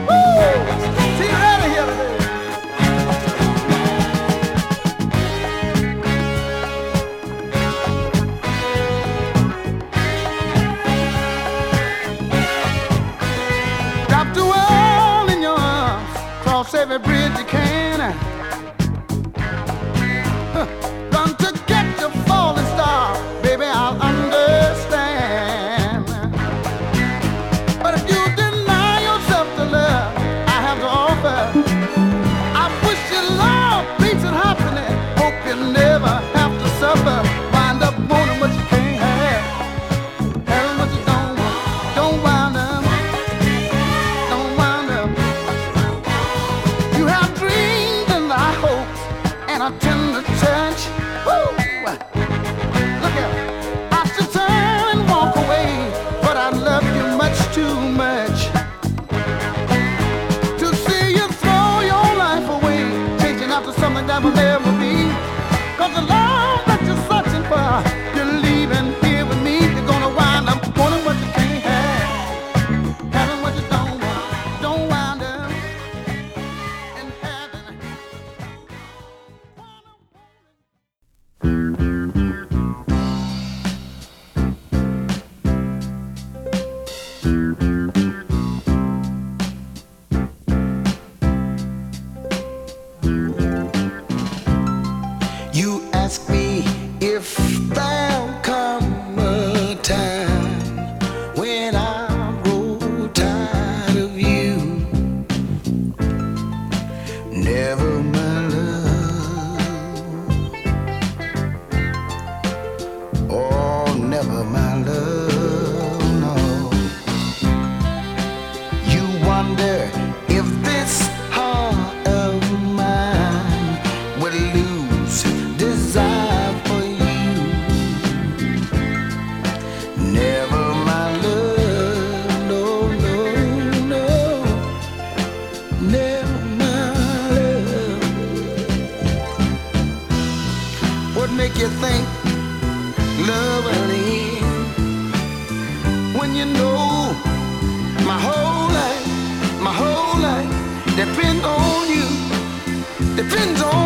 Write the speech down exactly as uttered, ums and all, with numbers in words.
See you out of here today. Drop the world in your arms, cross every bridge you can. Huh. Run to get your falling star, baby, I'll understand. But if you deny yourself the love I have to offer, I wish you love, peace and happiness. Hope you never have to suffer. Wind up wanting what you can't have, having what you don't want. Don't wind up, don't wind up. You have dreams and I hopes and I tend to touch. Woo! Look out! I should turn and walk away, but I love you much too much to see you throw your life away, changing after something that will never be. Cause the love that you're searching for, you're leaving here with me. You're gonna wind up wanting what you can't have, having what you don't want. Don't wind up in heaven. You ask me if there'll come a time when I grow tired of you. Never, my love. Oh, never, my love, no. You wonder if this heart of mine will lose desire for you. Never, my love, no, no, no. Never, my love. What make you think love will end when you know my whole life, my whole life depends on you, depends on